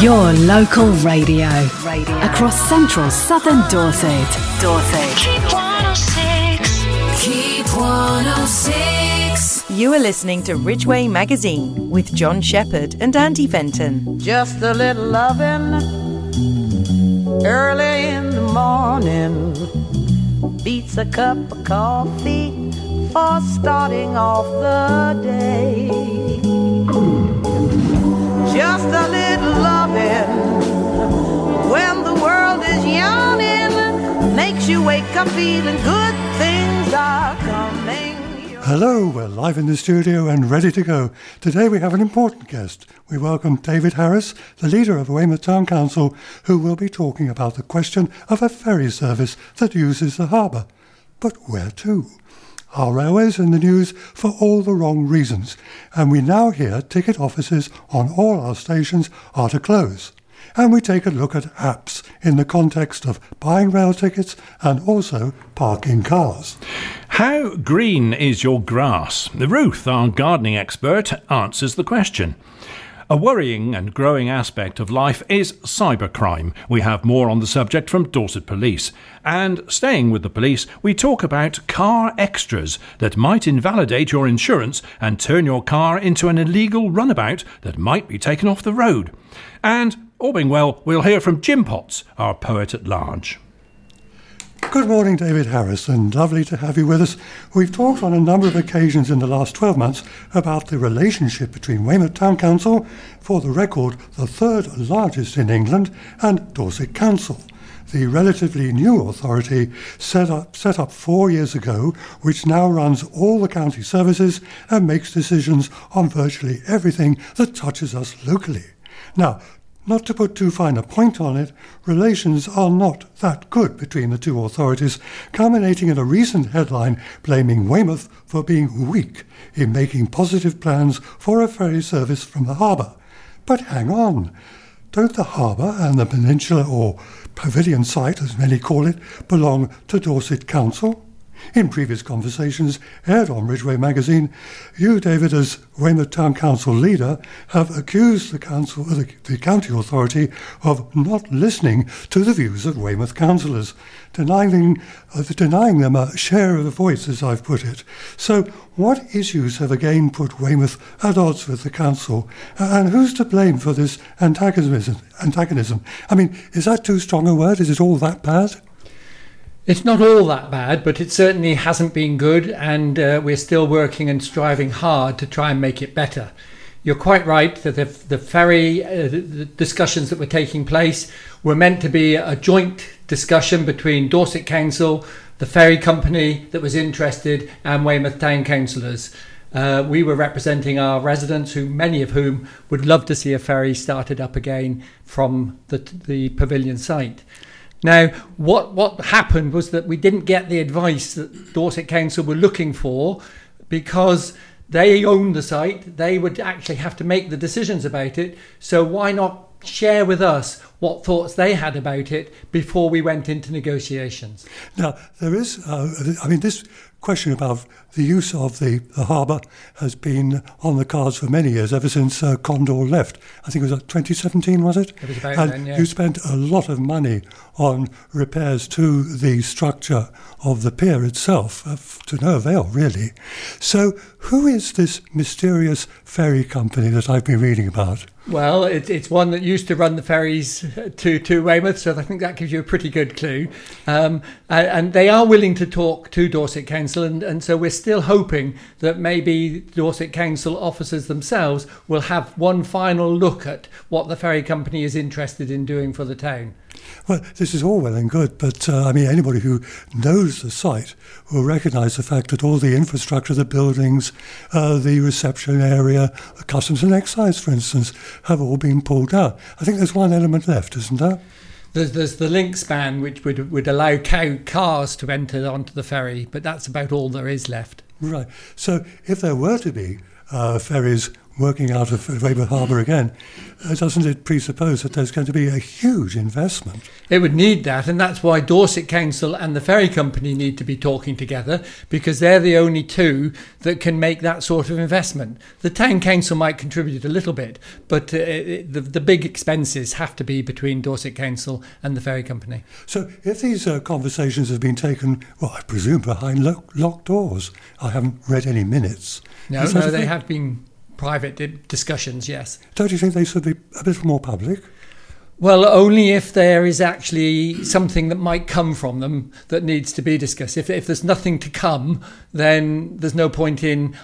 Your local radio. Across central southern Dorset. Keep 106. Keep 106. You are listening to Ridgeway Magazine with John Shepherd and Andy Fenton. Just a little loving early in the morning beats a cup of coffee for starting off the day. Just a little loving when the world is yawning makes you wake up feeling good, things are coming. Hello, we're live in the studio and ready to go. Today we have an important guest. We welcome David Harris, the leader of Weymouth Town Council, who will be talking about the question of a ferry service that uses the harbour. But where to? Our railways in the news for all the wrong reasons, and we now hear ticket offices on all our stations are to close. And we take a look at apps in the context of buying rail tickets and also parking cars. How green is your grass? Ruth, our gardening expert, answers the question. A worrying and growing aspect of life is cybercrime. We have more on the subject from Dorset Police. And staying with the police, we talk about car extras that might invalidate your insurance and turn your car into an illegal runabout that might be taken off the road. And, all being well, we'll hear from Jim Potts, our poet at large. Good morning, David Harris, and lovely to have you with us. We've talked on a number of occasions in the last 12 months about the relationship between Weymouth Town Council, for the record the third largest in England, and Dorset Council, the relatively new authority set up 4 years ago, which now runs all the county services and makes decisions on virtually everything that touches us locally. Now, not to put too fine a point on it, relations are not that good between the two authorities, culminating in a recent headline blaming Weymouth for being weak in making positive plans for a ferry service from the harbour. But hang on, don't the harbour and the peninsula, or pavilion site as many call it, belong to Dorset Council? In previous conversations aired on Ridgeway Magazine, you, David, as Weymouth Town Council leader, have accused the county authority of not listening to the views of Weymouth councillors, denying them a share of the voice, as I've put it. So what issues have again put Weymouth at odds with the council, and who's to blame for this antagonism? I mean, is that too strong a word? Is it all that bad? It's not all that bad, but it certainly hasn't been good, and we're still working and striving hard to try and make it better. You're quite right that the ferry the discussions that were taking place were meant to be a joint discussion between Dorset Council, the ferry company that was interested, and Weymouth Town councillors. We were representing our residents, many of whom would love to see a ferry started up again from the pavilion site. Now, what happened was that we didn't get the advice that Dorset Council were looking for, because they own the site. They would actually have to make the decisions about it. So why not share with us what thoughts they had about it before we went into negotiations? Now, there is, this question about the use of the harbour has been on the cards for many years, ever since Condor left. I think it was 2017, was it? It was about and then, yeah. You spent a lot of money on repairs to the structure of the pier itself, to no avail, really. So who is this mysterious ferry company that I've been reading about? Well, it's one that used to run the ferries to Weymouth, so I think that gives you a pretty good clue. And they are willing to talk to Dorset Council, and so we're still hoping that maybe Dorset Council officers themselves will have one final look at what the ferry company is interested in doing for the town. Well, this is all well and good, but anybody who knows the site will recognise the fact that all the infrastructure, the buildings, the reception area, the customs and excise, for instance, have all been pulled out. I think there's one element left, isn't there? There's the link span, which would allow cars to enter onto the ferry, but that's about all there is left. Right. So if there were to be ferries working out of Weymouth Harbour again, doesn't it presuppose that there's going to be a huge investment? It would need that, and that's why Dorset Council and the ferry company need to be talking together, because they're the only two that can make that sort of investment. The town council might contribute a little bit, but the big expenses have to be between Dorset Council and the ferry company. So if these conversations have been taken, well, I presume behind locked doors. I haven't read any minutes. No, they have been private discussions, yes. Don't you think they should be a bit more public? Well, only if there is actually something that might come from them that needs to be discussed. If there's nothing to come, then there's no point in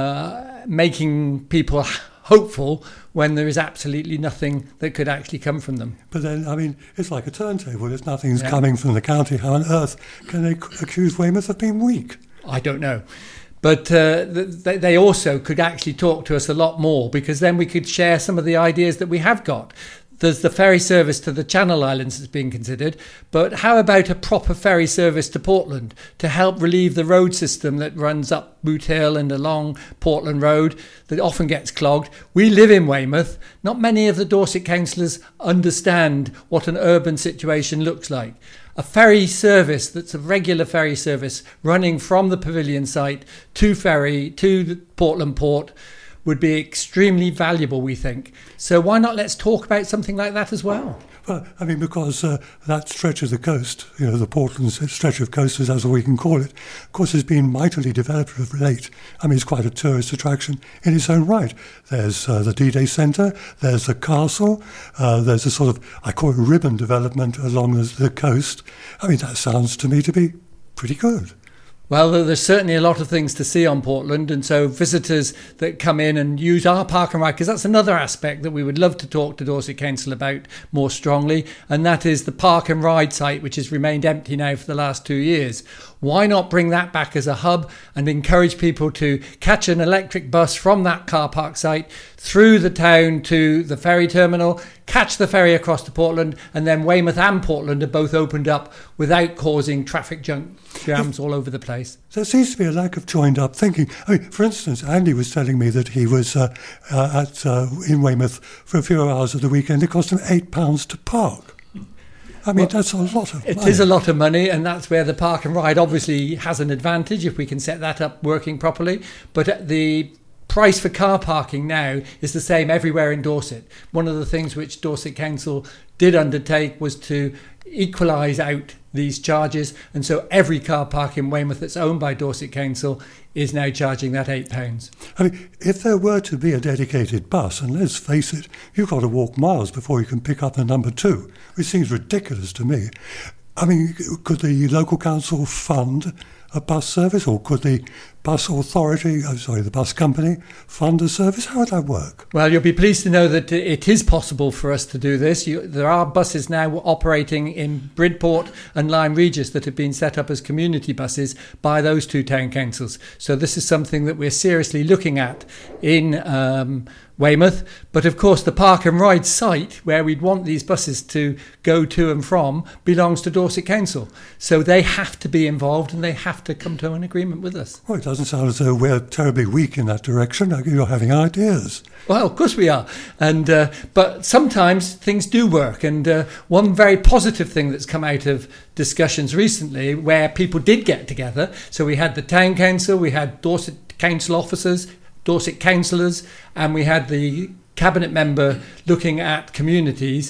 making people hopeful when there is absolutely nothing that could actually come from them. But then, I mean, it's like a turntable. If nothing's coming from the county, how on earth can they accuse Weymouth of being weak? I don't know. But they also could actually talk to us a lot more, because then we could share some of the ideas that we have got. There's the ferry service to the Channel Islands that's being considered, but how about a proper ferry service to Portland to help relieve the road system that runs up Boot Hill and along Portland Road that often gets clogged? We live in Weymouth. Not many of the Dorset councillors understand what an urban situation looks like. A ferry service that's a regular ferry service running from the Pavilion site to the Portland Port would be extremely valuable, we think. So why not let's talk about something like that as well? Well, I mean, because that stretch of the coast, the Portland stretch of coast, as we can call it, of course, has been mightily developed of late. I mean, it's quite a tourist attraction in its own right. There's the D-Day Centre, there's the castle, there's a sort of, I call it ribbon development along the coast. I mean, that sounds to me to be pretty good. Well, there's certainly a lot of things to see on Portland, and so visitors that come in and use our park and ride, because that's another aspect that we would love to talk to Dorset Council about more strongly, and that is the park and ride site, which has remained empty now for the last 2 years. Why not bring that back as a hub and encourage people to catch an electric bus from that car park site through the town to the ferry terminal, catch the ferry across to Portland, and then Weymouth and Portland are both opened up without causing traffic jams all over the place. There seems to be a lack of joined up thinking. I mean, for instance, Andy was telling me that he was in Weymouth for a few hours of the weekend. It cost him £8 to park. I mean, that's a lot of money. It is a lot of money, and that's where the park and ride obviously has an advantage if we can set that up working properly. But the price for car parking now is the same everywhere in Dorset. One of the things which Dorset Council did undertake was to equalise out these charges, and so every car park in Weymouth that's owned by Dorset Council is now charging that £8. I mean, if there were to be a dedicated bus, and let's face it, you've got to walk miles before you can pick up the number 2, which seems ridiculous to me. I mean, could the local council fund a bus service, or could the the bus company fund a service? How would that work? Well, you'll be pleased to know that it is possible for us to do this. There are buses now operating in Bridport and Lyme Regis that have been set up as community buses by those two town councils. So this is something that we're seriously looking at in Weymouth. But of course, the park and ride site where we'd want these buses to go to and from belongs to Dorset Council. So they have to be involved and they have to come to an agreement with us. Well, it doesn't sound as though we're terribly weak in that direction. You're having ideas. Well, of course we are. And but sometimes things do work. And one very positive thing that's come out of discussions recently where people did get together. So we had the town council, we had Dorset council officers, Dorset councillors, and we had the cabinet member looking at communities.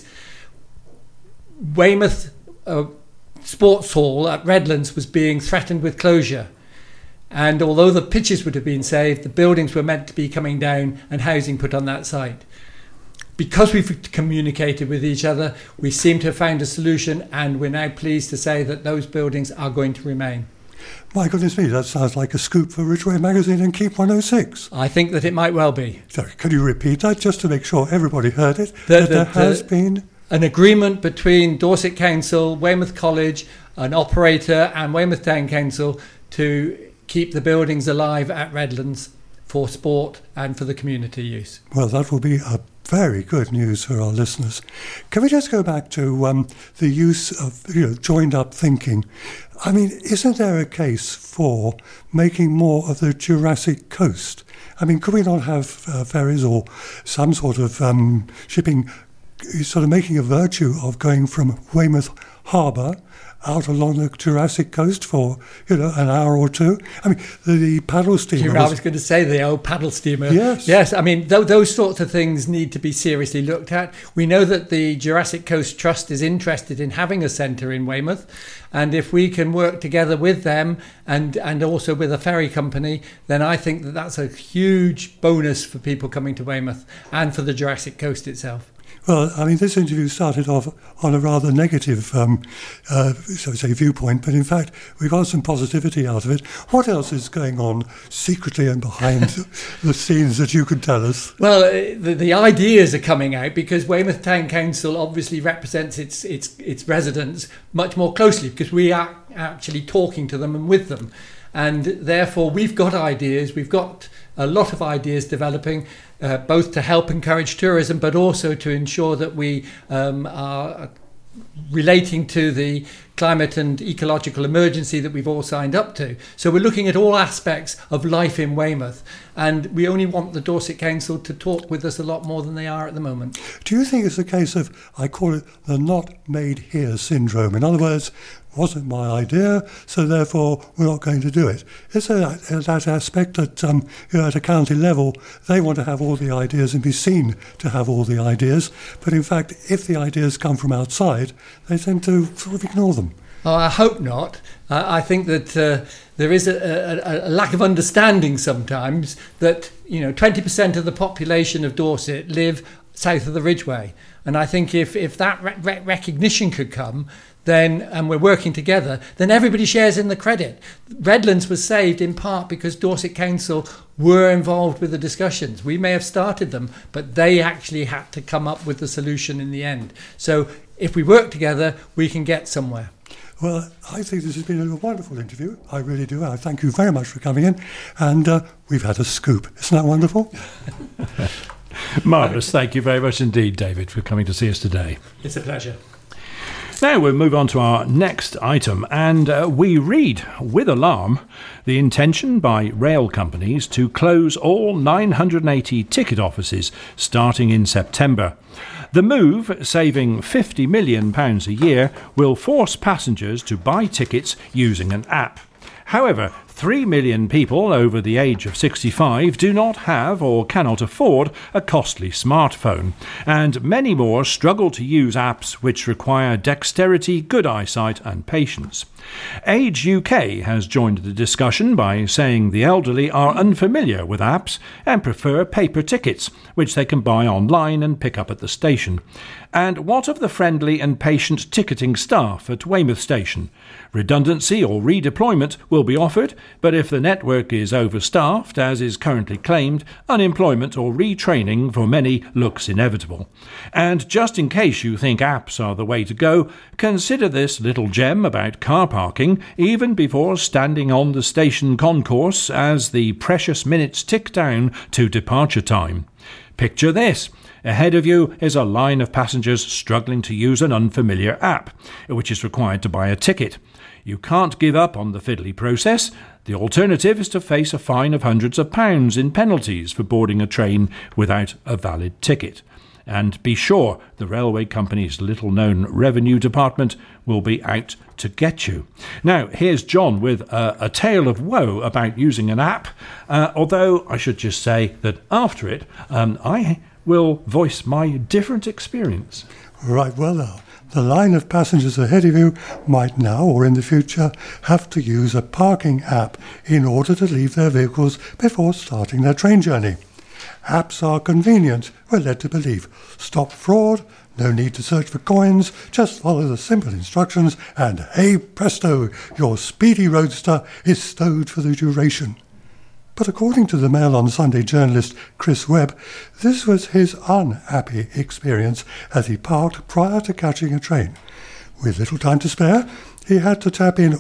Weymouth Sports Hall at Redlands was being threatened with closure. And although the pitches would have been saved, the buildings were meant to be coming down and housing put on that site. Because we've communicated with each other, we seem to have found a solution, and we're now pleased to say that those buildings are going to remain. My goodness me, that sounds like a scoop for Ridgeway Magazine and Keep 106. I think that it might well be. Sorry, can you repeat that just to make sure everybody heard it? There has been an agreement between Dorset Council, Weymouth College, an operator and Weymouth Town Council to keep the buildings alive at Redlands for sport and for the community use. Well, that will be a very good news for our listeners. Can we just go back to the use of joined up thinking? I mean, isn't there a case for making more of the Jurassic coast I mean, could we not have ferries or some sort of shipping sort of making a virtue of going from Weymouth Harbour out along the Jurassic coast for, an hour or two? I mean, the paddle steamer... I was going to say the old paddle steamer. Yes. Yes, I mean, those sorts of things need to be seriously looked at. We know that the Jurassic Coast Trust is interested in having a centre in Weymouth, and if we can work together with them and also with a ferry company, then I think that that's a huge bonus for people coming to Weymouth and for the Jurassic Coast itself. Well, I mean, this interview started off on a rather negative, viewpoint, but in fact, we got some positivity out of it. What else is going on secretly and behind the scenes that you could tell us? Well, the ideas are coming out because Weymouth Town Council obviously represents its residents much more closely because we are actually talking to them and with them. And therefore, we've got ideas. We've got a lot of ideas developing, both to help encourage tourism, but also to ensure that we are relating to the climate and ecological emergency that we've all signed up to. So we're looking at all aspects of life in Weymouth, and we only want the Dorset Council to talk with us a lot more than they are at the moment. Do you think it's a case of, I call it the not made here syndrome? In other words, wasn't my idea, so therefore we're not going to do it. Is there that aspect that at a county level they want to have all the ideas and be seen to have all the ideas, but in fact if the ideas come from outside they tend to sort of ignore them? Oh, I hope not. I think that there is a lack of understanding sometimes that 20% of the population of Dorset live south of the Ridgeway, and I think if that recognition could come, then, and we're working together, then everybody shares in the credit. Redlands was saved in part because Dorset Council were involved with the discussions. We may have started them, but they actually had to come up with the solution in the end. So if we work together, we can get somewhere. Well, I think this has been a wonderful interview. I really do. I thank you very much for coming in. And we've had a scoop. Isn't that wonderful? Marvellous. Thank you very much indeed, David, for coming to see us today. It's a pleasure. Now we'll move on to our next item, and we read with alarm the intention by rail companies to close all 980 ticket offices starting in September. The move, saving £50 million a year, will force passengers to buy tickets using an app. However, 3 million people over the age of 65 do not have or cannot afford a costly smartphone, and many more struggle to use apps which require dexterity, good eyesight and patience. Age UK has joined the discussion by saying the elderly are unfamiliar with apps and prefer paper tickets, which they can buy online and pick up at the station. And what of the friendly and patient ticketing staff at Weymouth Station? Redundancy or redeployment will be offered, but if the network is overstaffed, as is currently claimed, unemployment or retraining for many looks inevitable. And just in case you think apps are the way to go, consider this little gem about car parking even before standing on the station concourse as the precious minutes tick down to departure time. Picture this. Ahead of you is a line of passengers struggling to use an unfamiliar app, which is required to buy a ticket. You can't give up on the fiddly process. The alternative is to face a fine of hundreds of pounds in penalties for boarding a train without a valid ticket. And be sure the railway company's little-known revenue department will be out to get you. Now, here's John with a tale of woe about using an app, although I should just say that after it, I will voice my different experience. Right, well now, the line of passengers ahead of you might now or in the future have to use a parking app in order to leave their vehicles before starting their train journey. Apps are convenient, we're led to believe. Stop fraud, no need to search for coins, just follow the simple instructions and hey presto, your speedy roadster is stowed for the duration. But according to the Mail on Sunday journalist Chris Webb, this was his unhappy experience as he parked prior to catching a train. With little time to spare, he had to tap in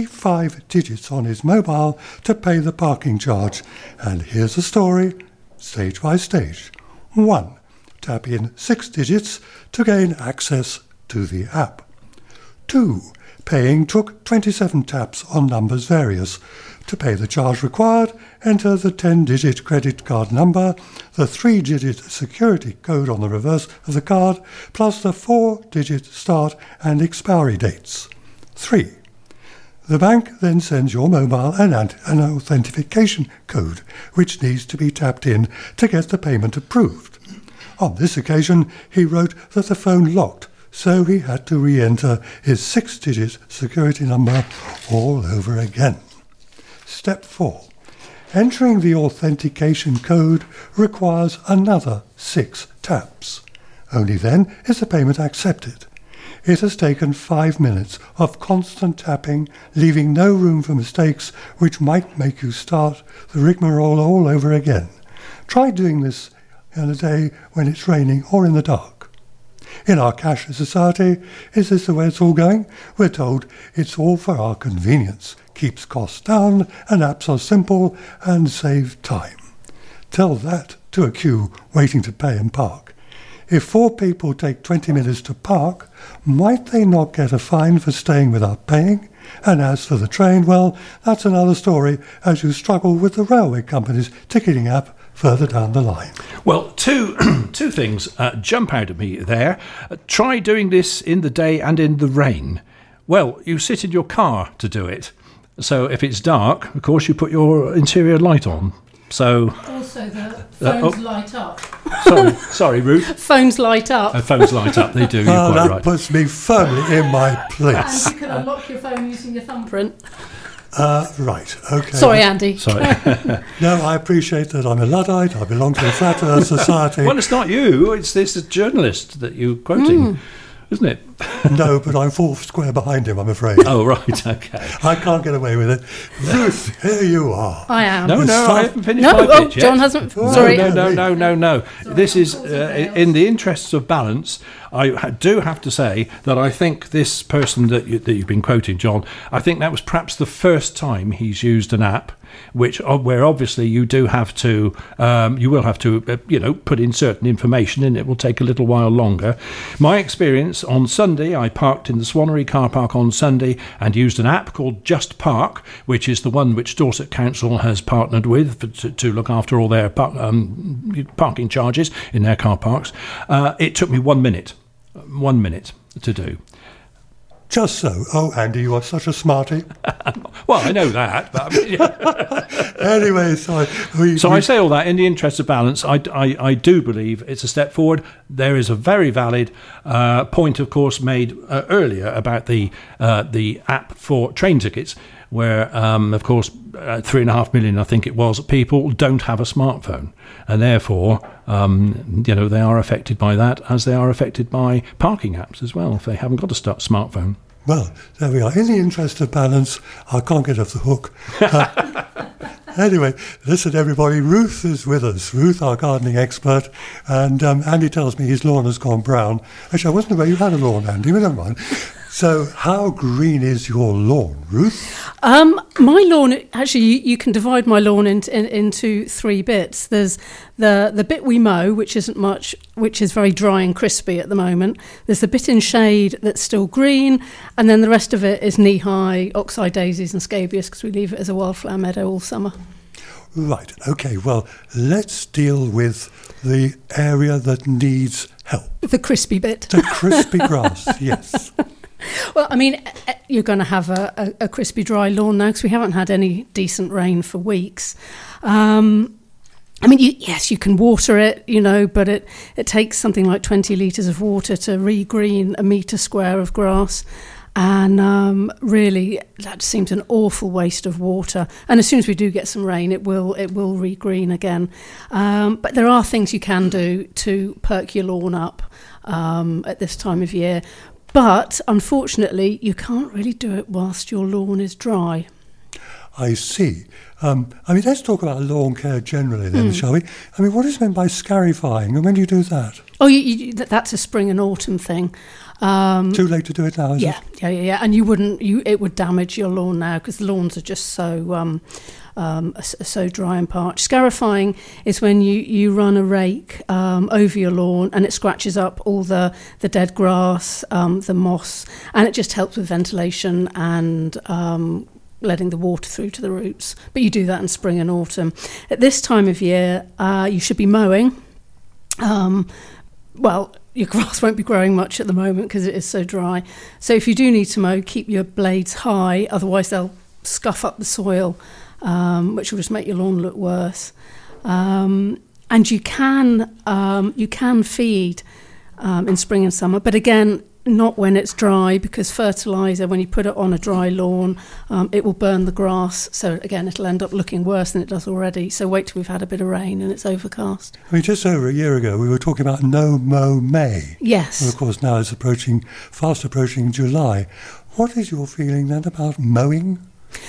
45 digits on his mobile to pay the parking charge. And here's the story, stage by stage. 1. Tap in 6 digits to gain access to the app. 2. Paying took 27 taps on numbers various. To pay the charge required, enter the 10-digit credit card number, the 3-digit security code on the reverse of the card, plus the 4-digit start and expiry dates. 3. The bank then sends your mobile an authentication code, which needs to be tapped in to get the payment approved. On this occasion, he wrote that the phone locked, so he had to re-enter his 6-digit security number all over again. Step 4. Entering the authentication code requires another 6 taps. Only then is the payment accepted. It has taken 5 minutes of constant tapping, leaving no room for mistakes which might make you start the rigmarole all over again. Try doing this on a day when it's raining or in the dark. In our cashless society, is this the way it's all going? We're told it's all for our convenience, keeps costs down, and apps are simple and save time. Tell that to a queue waiting to pay and park. If 4 people take 20 minutes to park, might they not get a fine for staying without paying? And as for the train, well, that's another story as you struggle with the railway company's ticketing app further down the line. Well, two things jump out at me there. Try doing this in the day and in the rain. Well, you sit in your car to do it. So if it's dark, of course, you put your interior light on. So also the phones light up. Sorry, Ruth. Phones light up. Phones light up. They do. You're quite that right. puts me firmly in my place. And you can unlock your phone using your thumbprint. Right, okay. Sorry, Andy. Sorry. No, I appreciate that I'm a Luddite. I belong to a flat earth society. Well, it's not you. It's this journalist that you're quoting, isn't it? No, but I'm 4 square behind him, I'm afraid. Oh, right. Okay. I can't get away with it. Ruth, here you are. I am. No, I haven't finished No, my pitch yet. John hasn't. Oh, Sorry. No. This is, in the interests of balance, I do have to say that I think this person that you've been quoting, John, I think that was perhaps the first time he's used an app where obviously you will have to put in certain information, and it will take a little while longer. My experience on Sunday, I parked in the Swannery car park on Sunday and used an app called Just Park, which is the one which Dorset Council has partnered with to look after all their parking charges in their car parks. It took me 1 minute to do. Just so. Oh, Andy, you are such a smarty. Well, I know that, but I mean, Anyway, so I say all that in the interest of balance. I do believe it's a step forward. There is a very valid point, of course, made earlier about the app for train tickets, where, of course, 3.5 million, I think it was, people don't have a smartphone, and therefore, they are affected by that, as they are affected by parking apps as well, if they haven't got a smartphone. Well, there we are. In the interest of balance, I can't get off the hook. Anyway, listen, everybody, Ruth is with us. Ruth, our gardening expert, and Andy tells me his lawn has gone brown. Actually, I wasn't aware you had a lawn, Andy, but never mind. So how green is your lawn, Ruth? My lawn, actually, you can divide my lawn into 3 bits. There's the bit we mow, which isn't much, which is very dry and crispy at the moment. There's the bit in shade that's still green, and then the rest of it is knee-high oxeye daisies and scabious, because we leave it as a wildflower meadow all summer. Right, okay, well, let's deal with the area that needs help. The crispy bit. The crispy grass, yes. Well, I mean, you're going to have a crispy, dry lawn now because we haven't had any decent rain for weeks. I mean, yes, you can water it, but it takes something like 20 litres of water to regreen a metre square of grass. And really, that seems an awful waste of water. And as soon as we do get some rain, it will regreen again. But there are things you can do to perk your lawn up at this time of year. But unfortunately, you can't really do it whilst your lawn is dry. I see. I mean, let's talk about lawn care generally then, shall we? I mean, what is meant by scarifying, and when do you do that? Oh, that's a spring and autumn thing. Too late to do it now, is it? Yeah. And it would damage your lawn now because the lawns are just so so dry and parched. Scarifying is when you run a rake over your lawn and it scratches up all the dead grass, the moss, and it just helps with ventilation and letting the water through to the roots. But you do that in spring and autumn. At this time of year, you should be mowing. Well, your grass won't be growing much at the moment because it is so dry. So if you do need to mow, keep your blades high, otherwise they'll scuff up the soil, which will just make your lawn look worse. And you can feed in spring and summer, but again, not when it's dry, because fertiliser, when you put it on a dry lawn, it will burn the grass. So again, it'll end up looking worse than it does already. So wait till we've had a bit of rain and it's overcast. I mean, just over a year ago, we were talking about No Mow May. Yes. And of course, now it's fast approaching July. What is your feeling then about mowing?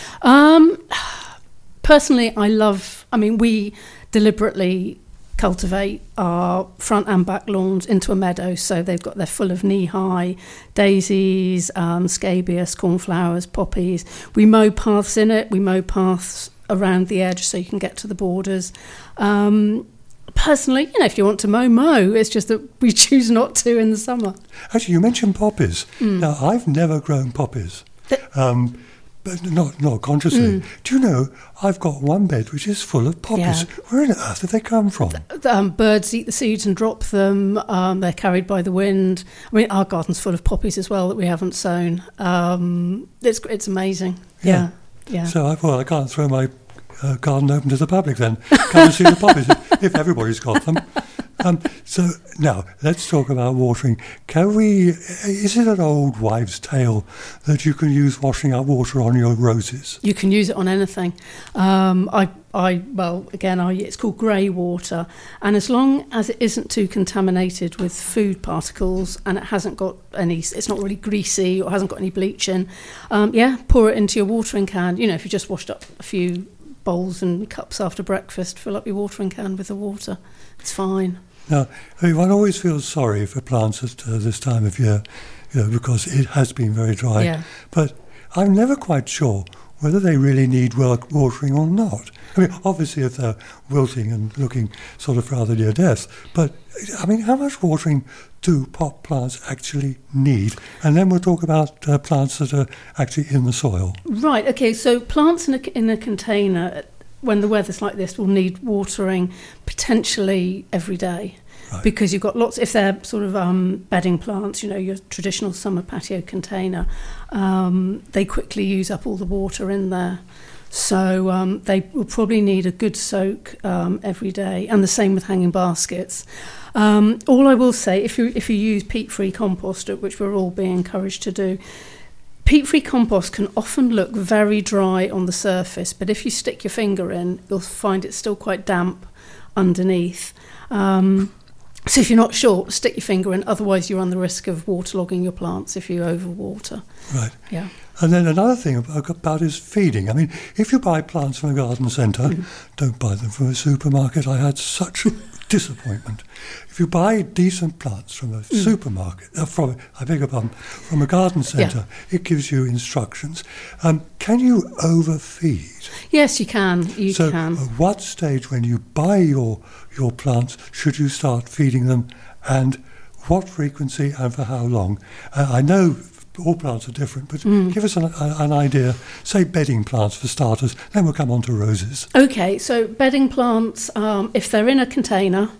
Personally, we deliberately cultivate our front and back lawns into a meadow, so they're full of knee-high daisies, scabious, cornflowers, poppies. We mow paths in it. We mow paths around the edge so you can get to the borders. Personally, if you want to mow. It's just that we choose not to in the summer. Actually, you mentioned poppies. Now, I've never grown poppies. But not consciously. Do you know, I've got one bed which is full of poppies. Yeah. Where on earth did they come from? Birds eat the seeds and drop them. They're carried by the wind. I mean, our garden's full of poppies as well that we haven't sown. It's amazing. Yeah. So I can't throw my garden open to the public then. Come and see the poppies if everybody's got them. So now let's talk about watering. Is it an old wives' tale that you can use washing up water on your roses? You can use it on anything. It's called grey water, and as long as it isn't too contaminated with food particles and it hasn't got it's not really greasy or hasn't got any bleach in, pour it into your watering can. If you just washed up a few bowls and cups after breakfast, fill up your watering can with the water. It's fine. Now, one always feels sorry for plants at this time of year, because it has been very dry. Yeah. But I'm never quite sure whether they really need watering or not. I mean, obviously, if they're wilting and looking sort of rather near death. But, I mean, how much watering do pot plants actually need? And then we'll talk about plants that are actually in the soil. Right, OK, so plants in a container, when the weather's like this, will need watering potentially every day. Right. Because you've got lots, if they're sort of bedding plants, your traditional summer patio container, they quickly use up all the water in there. So they will probably need a good soak every day, and the same with hanging baskets. All I will say, if you use peat-free compost, which we're all being encouraged to do, peat-free compost can often look very dry on the surface, but if you stick your finger in, you'll find it's still quite damp underneath. So if you're not sure, stick your finger in, otherwise you run the risk of waterlogging your plants if you overwater. Right. Yeah. And then another thing about is feeding. I mean, if you buy plants from a garden centre, don't buy them from a supermarket. I had such disappointment. If you buy decent plants from a supermarket, from a garden centre, it gives you instructions. Can you overfeed? Yes, you can. So at what stage, when you buy your plants, should you start feeding them, and what frequency and for how long? I know all plants are different, but give us an idea. Say bedding plants for starters, then we'll come on to roses. Okay, so bedding plants, if they're in a container,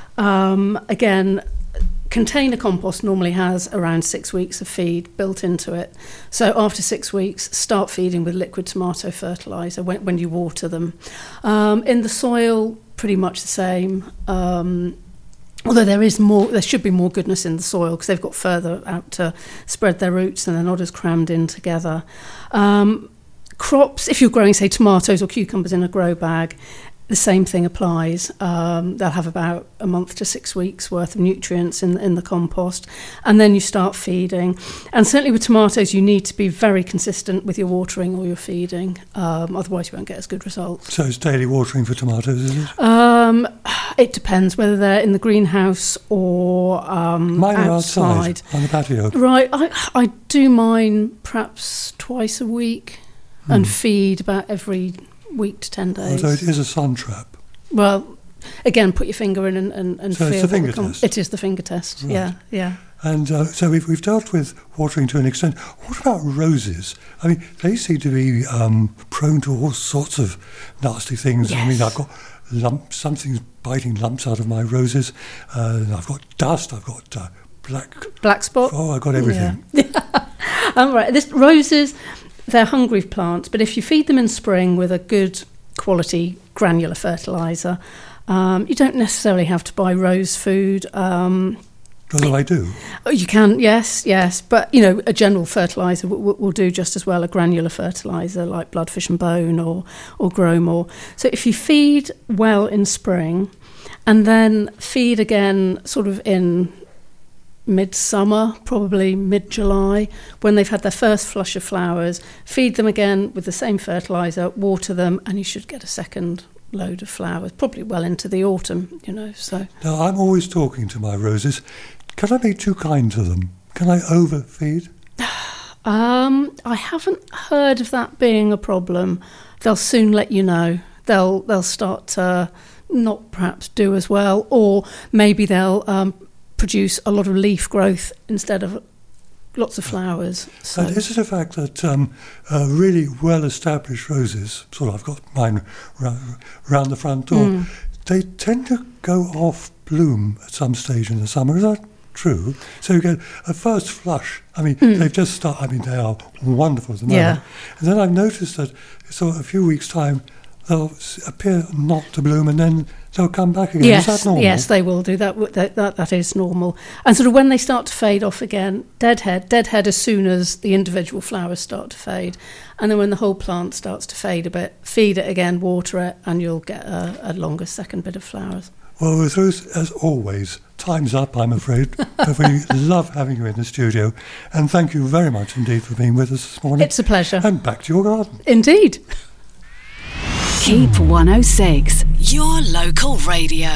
again, container compost normally has around 6 weeks of feed built into it. So after 6 weeks, start feeding with liquid tomato fertiliser when you water them. In the soil, pretty much the same. Although there should be more goodness in the soil because they've got further out to spread their roots and they're not as crammed in together. Crops, if you're growing, say, tomatoes or cucumbers in a grow bag, the same thing applies. They'll have about a month to 6 weeks worth of nutrients in the compost, and then you start feeding. And certainly with tomatoes, you need to be very consistent with your watering or your feeding, otherwise you won't get as good results. So it's daily watering for tomatoes, is it? It depends whether they're in the greenhouse or mine are outside on the patio. Right, I do mine perhaps twice a week and feed about every week to 10 days. So it is a sun trap. Well, again, put your finger in and So feel. it's the finger test. It is the finger test. Right. Yeah. And so we've dealt with watering to an extent. What about roses? I mean, they seem to be prone to all sorts of nasty things. Yes. I mean, I've got something's biting lumps out of my roses. I've got dust. I've got black spot. Oh, I've got everything. Right. Roses, they're hungry plants, but if you feed them in spring with a good quality granular fertiliser, you don't necessarily have to buy rose food. Although I do. Oh, you can, yes. But, a general fertiliser will do just as well, a granular fertiliser like Bloodfish and Bone or Growmore. So if you feed well in spring and then feed again sort of in midsummer, probably mid-July, when they've had their first flush of flowers, feed them again with the same fertiliser, water them, and you should get a second load of flowers, probably well into the autumn, so. Now, I'm always talking to my roses. Can I be too kind to them? Can I overfeed? I haven't heard of that being a problem. They'll soon let you know. They'll start to not perhaps do as well, or maybe they'll produce a lot of leaf growth instead of lots of flowers. So. And is it a fact that really well-established roses, sort of, I've got mine round the front door, they tend to go off bloom at some stage in the summer? Is that true? So you get a first flush. I mean, they've just started. I mean, they are wonderful at the moment. Yeah. And then I've noticed that sort of a few weeks' time, they'll appear not to bloom, and then they'll come back again. Yes, is that normal? yes, they will do that. That is normal. And sort of when they start to fade off again, deadhead as soon as the individual flowers start to fade, and then when the whole plant starts to fade a bit, feed it again, water it, and you'll get a longer second bit of flowers. Well, with Ruth, as always, time's up, I'm afraid. But we love having you in the studio, and thank you very much indeed for being with us this morning. It's a pleasure. And back to your garden. Indeed. Keep 106, your local radio.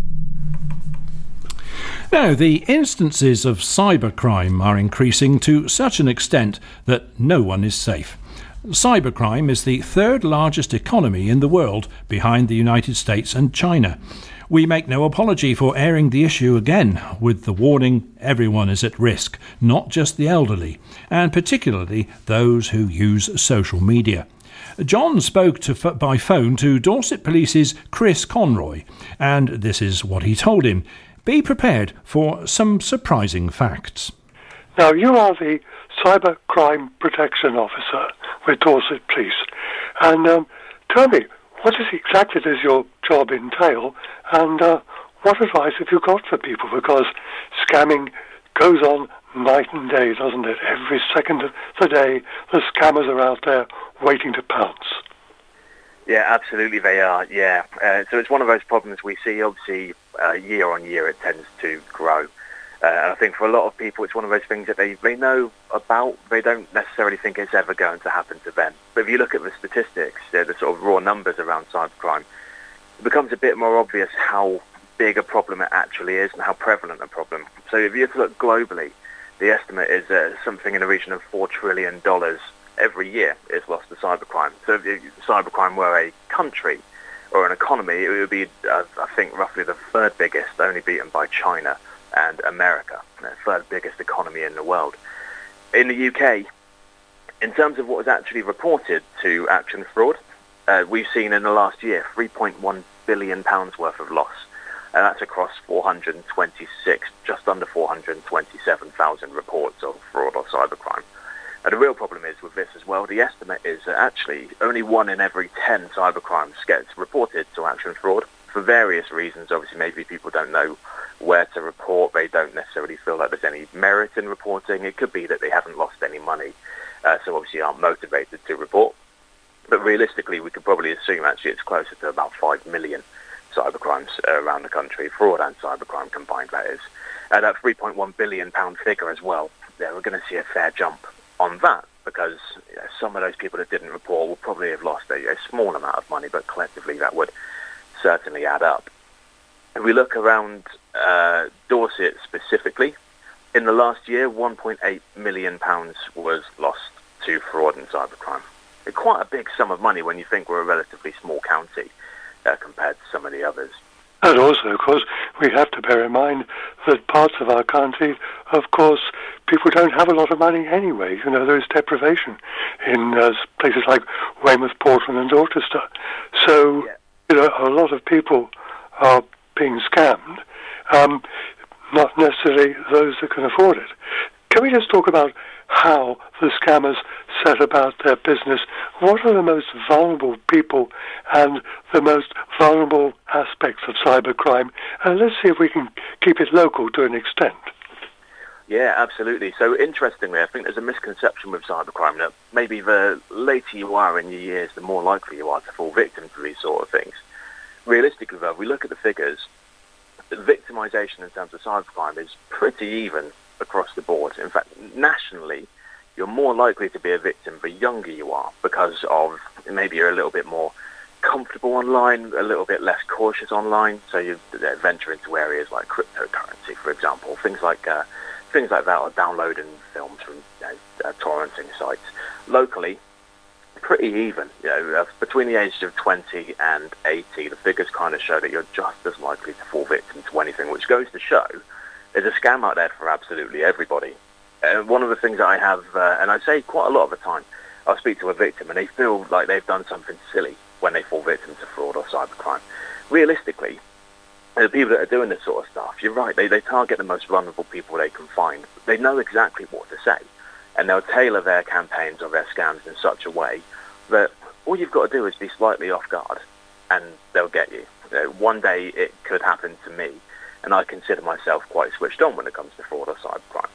Now, the instances of cybercrime are increasing to such an extent that no one is safe. Cybercrime is the third largest economy in the world, behind the United States and China. We make no apology for airing the issue again, with the warning everyone is at risk, not just the elderly, and particularly those who use social media. John spoke by phone to Dorset Police's Chris Conroy, and this is what he told him. Be prepared for some surprising facts. Now, you are the Cybercrime Protection Officer with Dorset Police, and tell me, what exactly does your job entail, and what advice have you got for people? Because scamming goes on night and day, doesn't it? Every second of the day, the scammers are out there waiting to pounce. Yeah, absolutely they are, yeah. So it's one of those problems we see, obviously, year on year it tends to grow. And I think for a lot of people it's one of those things that they know about, they don't necessarily think it's ever going to happen to them. But if you look at the statistics, the sort of raw numbers around cybercrime, it becomes a bit more obvious how big a problem it actually is and how prevalent a problem. So if you look globally, the estimate is something in the region of $4 trillion every year is lost to cybercrime. So if cybercrime were a country or an economy, it would be, I think, roughly the third biggest, only beaten by China and America, the third biggest economy in the world. In the UK, in terms of what was actually reported to Action Fraud, we've seen in the last year £3.1 billion worth of loss. And that's across 426, just under 427,000 reports of fraud or cybercrime. And the real problem is with this as well, the estimate is that actually only 1 in every 10 cybercrimes gets reported to Action Fraud for various reasons. Obviously, maybe people don't know where to report. They don't necessarily feel like there's any merit in reporting. It could be that they haven't lost any money, so obviously aren't motivated to report. But realistically, we could probably assume actually it's closer to about 5 million cybercrimes around the country, fraud and cybercrime combined, that is. That £3.1 billion figure as well, we're going to see a fair jump on that, because some of those people that didn't report will probably have lost a small amount of money, but collectively that would certainly add up. If we look around Dorset specifically, in the last year, £1.8 million was lost to fraud and cybercrime. quite a big sum of money when you think we're a relatively small county compared to some of the others. And also, of course, we have to bear in mind that parts of our county, of course, people don't have a lot of money anyway. You know, there is deprivation in places like Weymouth, Portland and Dorchester. So, you know, a lot of people are being scammed, not necessarily those that can afford it. Can we just talk about how the scammers set about their business? What are the most vulnerable people and the most vulnerable aspects of cybercrime? And let's see if we can keep it local to an extent. Yeah, absolutely. So interestingly, I think there's a misconception with cybercrime that maybe the later you are in your years, the more likely you are to fall victim to these sort of things. Realistically, though, if we look at the figures, the victimization in terms of cybercrime is pretty even across the board. In fact, nationally, you're more likely to be a victim the younger you are because of maybe you're a little bit more comfortable online, a little bit less cautious online, so you venture into areas like cryptocurrency, for example, things like that, or downloading films from torrenting sites. Locally, pretty even. You know, between the ages of 20 and 80, the figures kind of show that you're just as likely to fall victim to anything, which goes to show there's a scam out there for absolutely everybody. One of the things that I have, and I say quite a lot of the time, I'll speak to a victim and they feel like they've done something silly when they fall victim to fraud or cybercrime. Realistically, the people that are doing this sort of stuff, you're right, they target the most vulnerable people they can find. They know exactly what to say, and they'll tailor their campaigns or their scams in such a way that all you've got to do is be slightly off guard, and they'll get you. One day it could happen to me, and I consider myself quite switched on when it comes to fraud or cybercrime.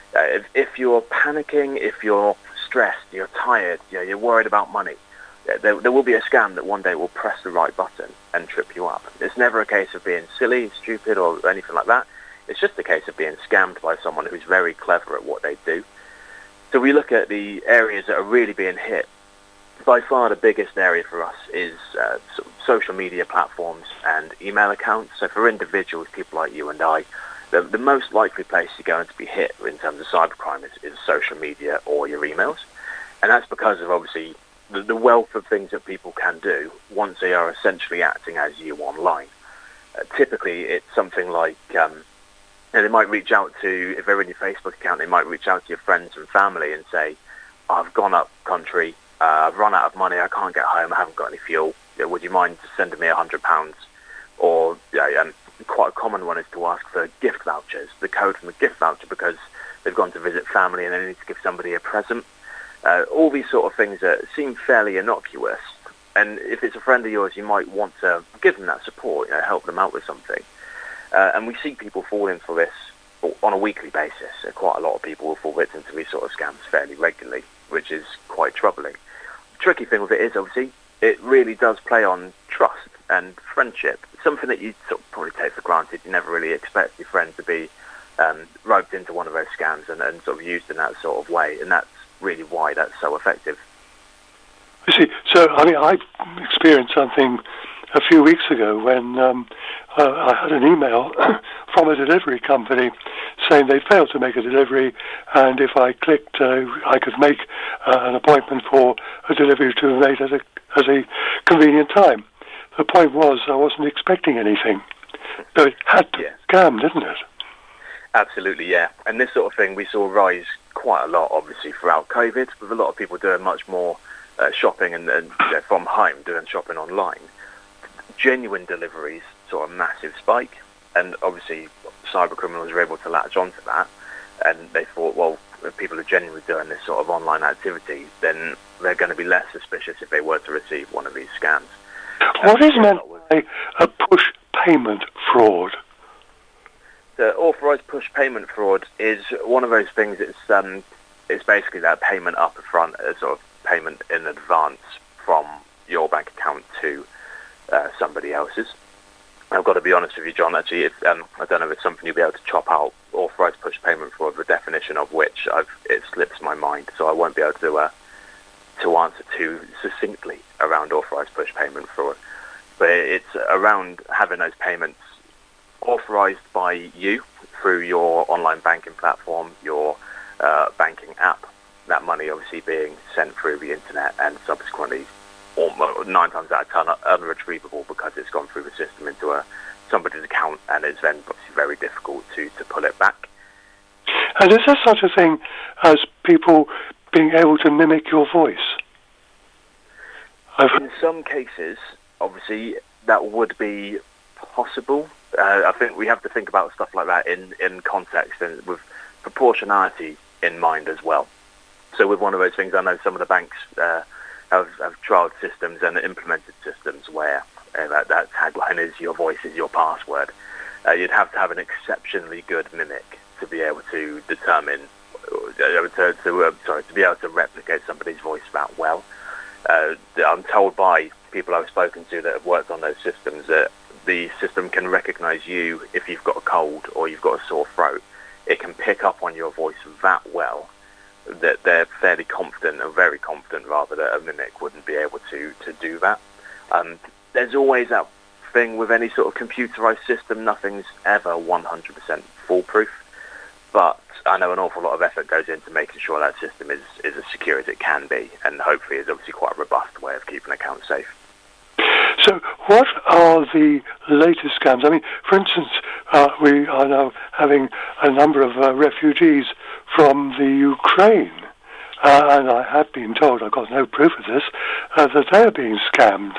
If you're panicking, if you're stressed, you're tired, you're worried about money, there will be a scam that one day will press the right button and trip you up. It's never a case of being silly, stupid, or anything like that. It's just a case of being scammed by someone who's very clever at what they do. So we look at the areas that are really being hit. By far the biggest area for us is social media platforms and email accounts. So for individuals, people like you and I, the most likely place you're going to be hit in terms of cybercrime is social media or your emails. And that's because of, obviously, the wealth of things that people can do once they are essentially acting as you online. Typically, it's something like they might reach out to, if they're in your Facebook account, they might reach out to your friends and family and say, I've gone up country, I've run out of money, I can't get home, I haven't got any fuel. Would you mind sending me £100? Or quite a common one is to ask for gift vouchers, the code from the gift voucher because they've gone to visit family and they need to give somebody a present. All these sort of things that seem fairly innocuous. And if it's a friend of yours, you might want to give them that support, help them out with something. And we see people falling for this on a weekly basis. Quite a lot of people will fall victim to these sort of scams fairly regularly, which is quite troubling. The tricky thing with it is, obviously, it really does play on trust and friendship. Something that you sort of probably take for granted. You never really expect your friend to be roped into one of those scams and sort of used in that sort of way. And that's really why that's so effective. You see, so I experienced something a few weeks ago when I had an email from a delivery company saying they failed to make a delivery, and if I clicked, I could make an appointment for a delivery to be made at a convenient time. The point was I wasn't expecting anything, so it had to scam, didn't it? Absolutely, yeah. And this sort of thing we saw rise quite a lot, obviously, throughout COVID, with a lot of people doing much more shopping and from home, doing shopping online. Genuine deliveries saw a massive spike, and obviously cyber criminals were able to latch onto that, and they thought, well, if people are genuinely doing this sort of online activity, then they're going to be less suspicious if they were to receive one of these scams. What is meant by a push payment fraud? The authorised push payment fraud is one of those things. It's basically that payment up front, a sort of payment in advance from your bank account to somebody else's. I've got to be honest with you, John. Actually, I don't know if it's something you'll be able to chop out. Authorised push payment fraud, the definition of which it slips my mind, so I won't be able to answer too succinctly around authorised push payment fraud. But it's around having those payments authorised by you through your online banking platform, your banking app, that money obviously being sent through the internet and subsequently 9 times out of 10 unretrievable because it's gone through the system into somebody's account, and it's then obviously very difficult to pull it back. And is there such a thing as people being able to mimic your voice? In some cases, obviously, that would be possible. I think we have to think about stuff like that in context and with proportionality in mind as well. So with one of those things, I know some of the banks have trialled systems and implemented systems where that tagline is "your voice is your password." You'd have to have an exceptionally good mimic to be able to determine, to be able to replicate somebody's voice that well. I'm told by people I've spoken to that have worked on those systems that the system can recognise you if you've got a cold or you've got a sore throat. It can pick up on your voice that well that they're fairly confident, or very confident rather, that a mimic wouldn't be able to do that. There's always that thing with any sort of computerised system, nothing's ever 100% foolproof, but I know an awful lot of effort goes into making sure that system is as secure as it can be, and hopefully is obviously quite a robust way of keeping accounts safe. So what are the latest scams? I mean, for instance, we are now having a number of refugees from the Ukraine, and I have been told, I've got no proof of this, that they are being scammed.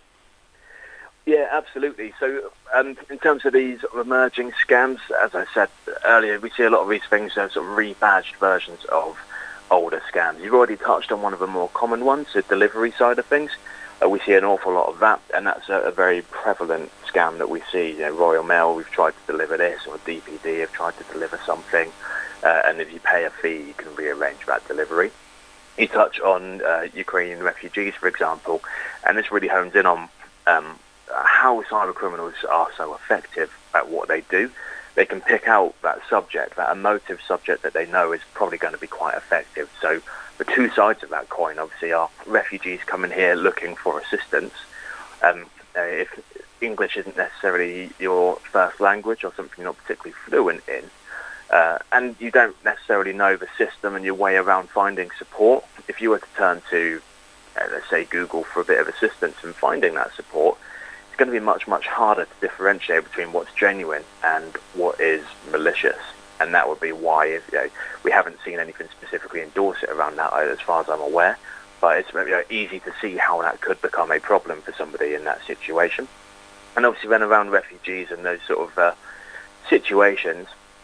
Yeah, absolutely. So in terms of these emerging scams, as I said earlier, we see a lot of these things as sort of rebadged versions of older scams. You've already touched on one of the more common ones, the delivery side of things. We see an awful lot of that, and that's a very prevalent scam that we see. You know, Royal Mail, we've tried to deliver this, or DPD have tried to deliver something, and if you pay a fee, you can rearrange that delivery. You touch on Ukrainian refugees, for example, and this really hones in on how cyber criminals are so effective at what they do. They can pick out that subject, that emotive subject that they know is probably going to be quite effective. So the two sides of that coin, obviously, are refugees coming here looking for assistance. If English isn't necessarily your first language or something you're not particularly fluent in, and you don't necessarily know the system and your way around finding support, if you were to turn to, let's say, Google for a bit of assistance in finding that support, it's going to be much, much harder to differentiate between what's genuine and what is malicious. And that would be why we haven't seen anything specifically endorse it around that, as far as I'm aware. But it's easy to see how that could become a problem for somebody in that situation. And obviously then around refugees and those sort of situations,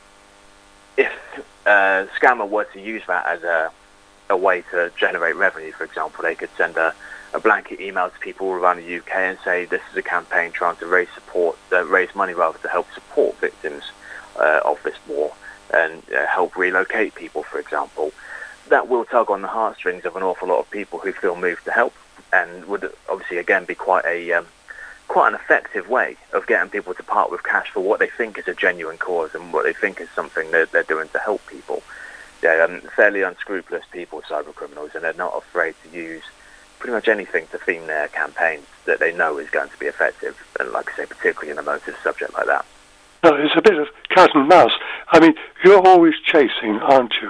if a scammer were to use that as a way to generate revenue, for example, they could send a blanket email to people all around the UK and say, this is a campaign trying to raise money to help support victims of this war and help relocate people, for example. That will tug on the heartstrings of an awful lot of people who feel moved to help, and would obviously again be quite an effective way of getting people to part with cash for what they think is a genuine cause and what they think is something that they're doing to help people. Fairly unscrupulous people, cyber criminals, and they're not afraid to use pretty much anything to theme their campaigns that they know is going to be effective, and like I say, particularly in a emotive subject like that. No, it's a bit of cat and mouse. I mean, you're always chasing, aren't you?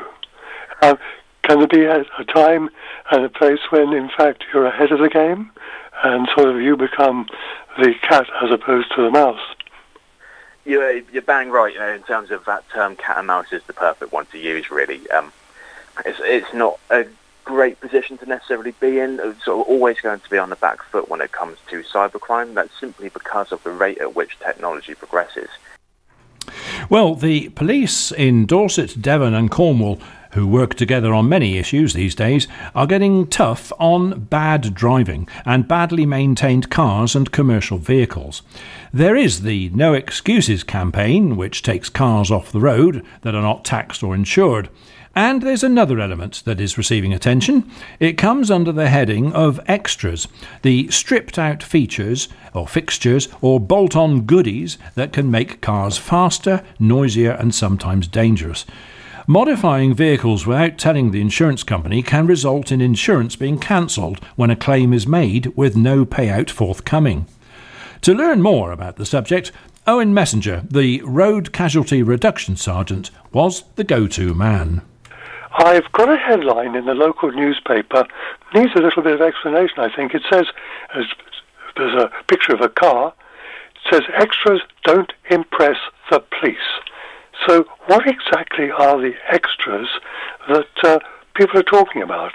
Can there be a time and a place when, in fact, you're ahead of the game and sort of you become the cat as opposed to the mouse? You're bang right. In terms of that term, cat and mouse is the perfect one to use, really. It's not a great position to necessarily be in. It's sort of always going to be on the back foot when it comes to cybercrime. That's simply because of the rate at which technology progresses. Well, the police in Dorset, Devon and Cornwall, who work together on many issues these days, are getting tough on bad driving and badly maintained cars and commercial vehicles. There is the No Excuses campaign, which takes cars off the road that are not taxed or insured. And there's another element that is receiving attention. It comes under the heading of extras, the stripped-out features or fixtures or bolt-on goodies that can make cars faster, noisier and sometimes dangerous. Modifying vehicles without telling the insurance company can result in insurance being cancelled when a claim is made with no payout forthcoming. To learn more about the subject, Owen Messenger, the Road Casualty Reduction Sergeant, was the go-to man. I've got a headline in the local newspaper. Needs a little bit of explanation, I think. It says, there's a picture of a car. It says, extras don't impress the police. So what exactly are the extras that people are talking about?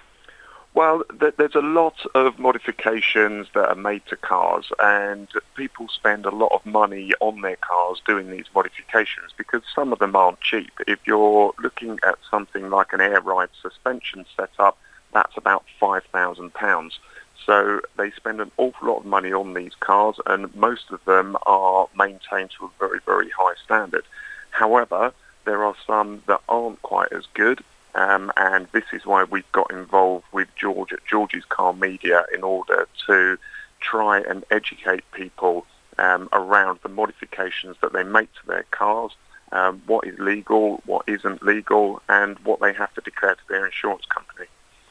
Well, there's a lot of modifications that are made to cars, and people spend a lot of money on their cars doing these modifications because some of them aren't cheap. If you're looking at something like an air ride suspension setup, that's about £5,000. So they spend an awful lot of money on these cars, and most of them are maintained to a very, very high standard. However, there are some that aren't quite as good. And this is why we've got involved with George at George's Car Media in order to try and educate people around the modifications that they make to their cars, what is legal, what isn't legal, and what they have to declare to their insurance company.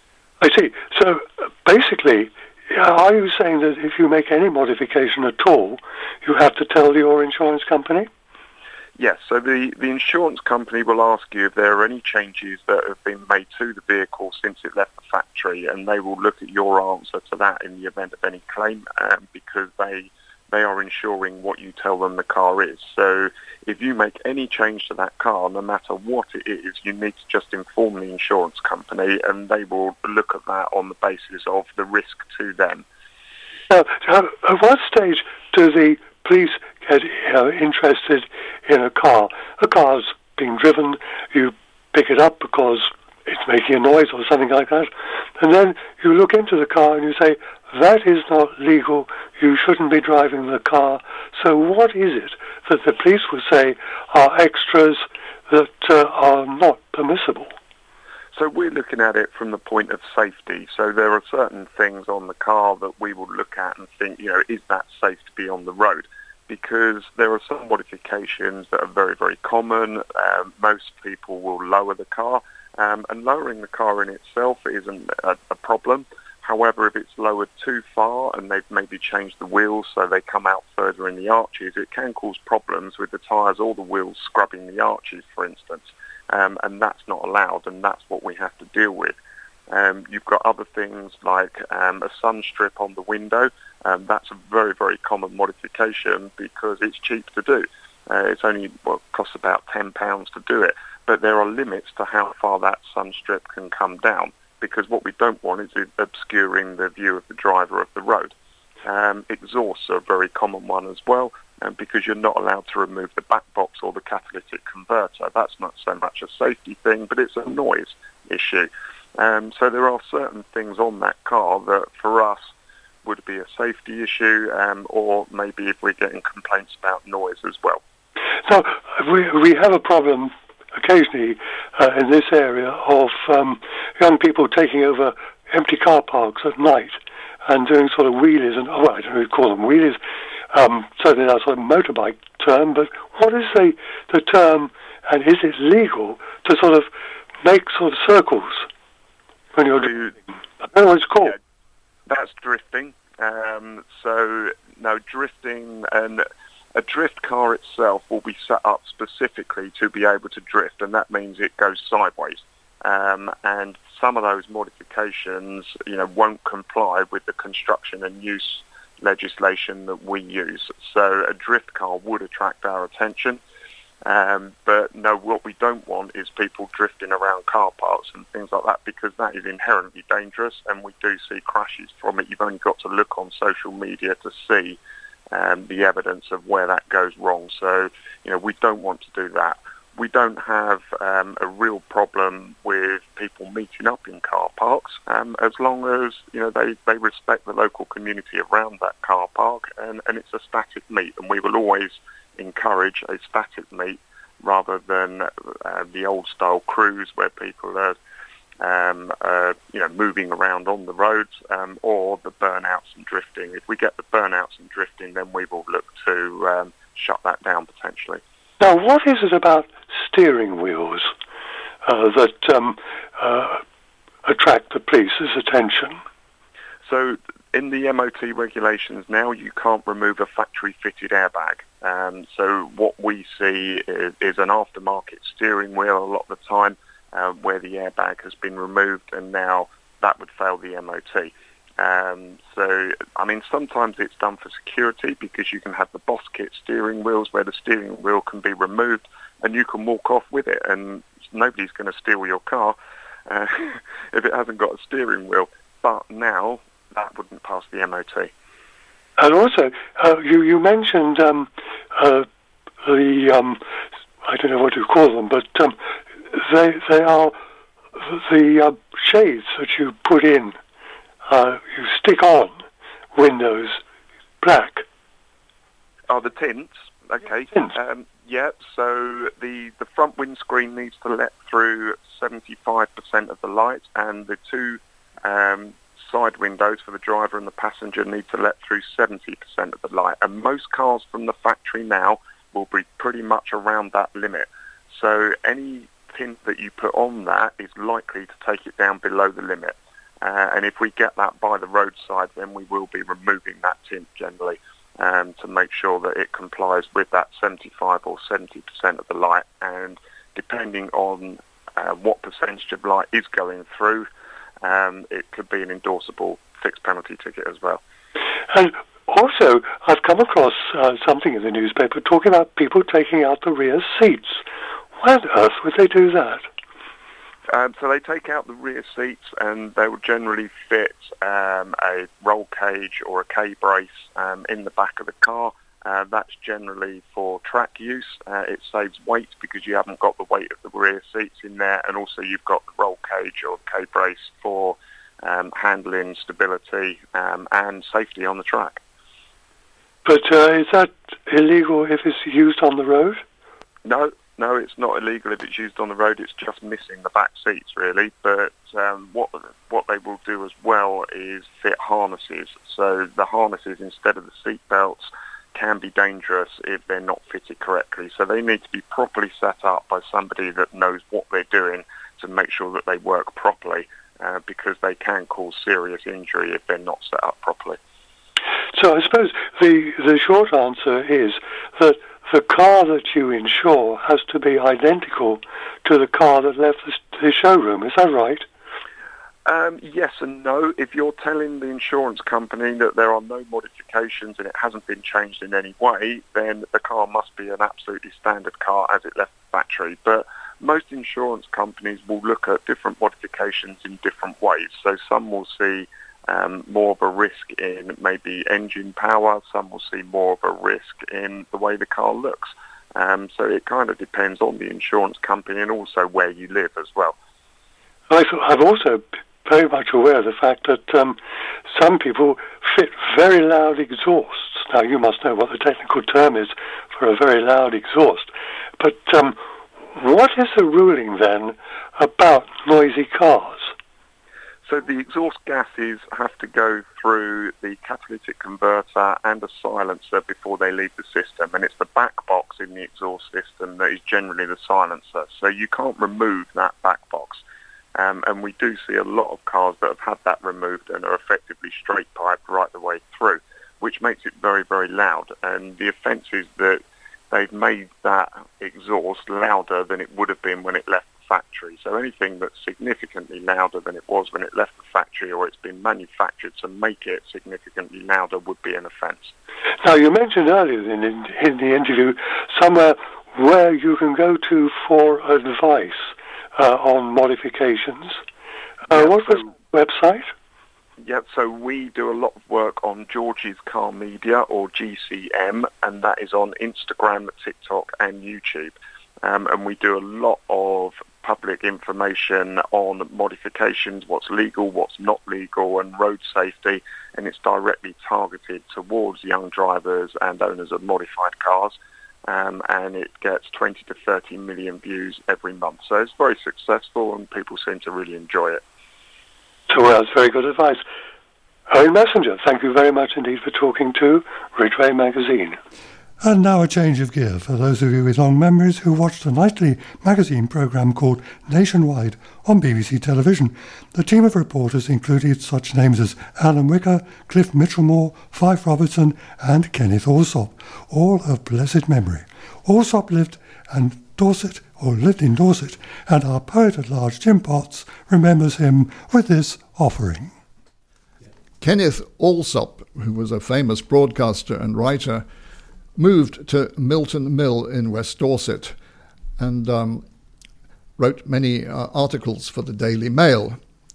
I see. So basically, are you saying that if you make any modification at all, you have to tell your insurance company? Yes, so the insurance company will ask you if there are any changes that have been made to the vehicle since it left the factory, and they will look at your answer to that in the event of any claim, because they are insuring what you tell them the car is. So if you make any change to that car, no matter what it is, you need to just inform the insurance company, and they will look at that on the basis of the risk to them. Now, at what stage do the police get interested in a car? A car's being driven, you pick it up because it's making a noise or something like that, and then you look into the car and you say, that is not legal, you shouldn't be driving the car. So what is it that the police will say are extras that are not permissible? So we're looking at it from the point of safety. So there are certain things on the car that we will look at and think, is that safe to be on the road? Because there are some modifications that are very, very common. Most people will lower the car, and lowering the car in itself isn't a problem. However, if it's lowered too far and they've maybe changed the wheels so they come out further in the arches, it can cause problems with the tyres or the wheels scrubbing the arches, for instance. And that's not allowed, and that's what we have to deal with. You've got other things like a sun strip on the window. That's a very, very common modification because it's cheap to do. It's only costs about £10 to do it. But there are limits to how far that sun strip can come down, because what we don't want is it obscuring the view of the driver of the road. Exhausts are a very common one as well, because you're not allowed to remove the back box or the catalytic converter. That's not so much a safety thing, but it's a noise issue. So there are certain things on that car that for us would be a safety issue, or maybe if we're getting complaints about noise as well. So we have a problem occasionally in this area of young people taking over empty car parks at night and doing sort of wheelies, and I don't know if you call them wheelies, certainly that's a motorbike term, but what is the term, and is it legal to sort of make sort of circles when you're doing? I don't know what it's called. Yeah, that's drifting. Drifting, and a drift car itself will be set up specifically to be able to drift, and that means it goes sideways. And some of those modifications, won't comply with the construction and use legislation that we use. So a drift car would attract our attention. But no, what we don't want is people drifting around car parks and things like that, because that is inherently dangerous, and we do see crashes from it. You've only got to look on social media to see the evidence of where that goes wrong. So, we don't want to do that. We don't have a real problem with people meeting up in car parks, as long as they respect the local community around that car park, and it's a static meet, and we will always encourage a static meet rather than the old style cruise where people are moving around on the roads, or the burnouts and drifting. If we get the burnouts and drifting, then we will look to shut that down potentially. Now, what is it about steering wheels that attract the police's attention? So in the MOT regulations now, you can't remove a factory-fitted airbag. So what we see is an aftermarket steering wheel a lot of the time, where the airbag has been removed, and now that would fail the MOT. So, I mean, sometimes it's done for security because you can have the boss kit steering wheels where the steering wheel can be removed and you can walk off with it, and nobody's going to steal your car if it hasn't got a steering wheel. But now that wouldn't pass the MOT. And also, you mentioned the I don't know what you call them, but they are the shades that you put in. You stick on windows black. Oh, the tints. Okay. Tints. So the front windscreen needs to let through 75% of the light, and the two side windows for the driver and the passenger need to let through 70% of the light. And most cars from the factory now will be pretty much around that limit. So any tint that you put on that is likely to take it down below the limit. And if we get that by the roadside, then we will be removing that tint generally to make sure that it complies with that 75 or 70% of the light. And depending on what percentage of light is going through, it could be an endorsable fixed penalty ticket as well. And also, I've come across something in the newspaper talking about people taking out the rear seats. Why on earth would they do that? So they take out the rear seats, and they will generally fit a roll cage or a K-brace in the back of the car. That's generally for track use. It saves weight because you haven't got the weight of the rear seats in there, and also you've got the roll cage or K-brace for handling, stability, and safety on the track. But is that illegal if it's used on the road? No, it's not illegal if it's used on the road. It's just missing the back seats, really. But what they will do as well is fit harnesses. So the harnesses, instead of the seat belts, can be dangerous if they're not fitted correctly. So they need to be properly set up by somebody that knows what they're doing to make sure that they work properly, because they can cause serious injury if they're not set up properly. So I suppose the short answer is that the car that you insure has to be identical to the car that left the showroom. Is that right? Yes and no. If you're telling the insurance company that there are no modifications and it hasn't been changed in any way, then the car must be an absolutely standard car as it left the factory. But most insurance companies will look at different modifications in different ways. So some will see more of a risk in maybe engine power, some will see more of a risk in the way the car looks. So it kind of depends on the insurance company and also where you live as well. I'm also very much aware of the fact that some people fit very loud exhausts. Now, you must know what the technical term is for a very loud exhaust. But what is the ruling then about noisy cars? So the exhaust gases have to go through the catalytic converter and a silencer before they leave the system, and it's the back box in the exhaust system that is generally the silencer. So you can't remove that back box. And we do see a lot of cars that have had that removed and are effectively straight piped right the way through, which makes it very, very loud. And the offence is that they've made that exhaust louder than it would have been when it left the factory. So anything that's significantly louder than it was when it left the factory, or it's been manufactured to make it significantly louder, would be an offence. Now, you mentioned earlier in the interview somewhere where you can go to for advice on modifications. What was the website? Yeah, so we do a lot of work on George's Car Media, or GCM, and that is on Instagram, TikTok and YouTube. And we do a lot of public information on modifications, what's legal, what's not legal, and road safety, and it's directly targeted towards young drivers and owners of modified cars. And it gets 20 to 30 million views every month. So it's very successful and people seem to really enjoy it. So well, that's very good advice. Owen Messenger, thank you very much indeed for talking to Ridgeway Magazine. And now a change of gear for those of you with long memories who watched a nightly magazine programme called Nationwide on BBC Television. The team of reporters included such names as Alan Wicker, Cliff Mitchellmore, Fife Robertson and Kenneth Allsop, all of blessed memory. Allsop lived and Dorset, or lived in Dorset, and our poet-at-large Jim Potts remembers him with this offering. Kenneth Allsop, who was a famous broadcaster and writer, moved to Milton Mill in West Dorset and wrote many articles for the Daily Mail.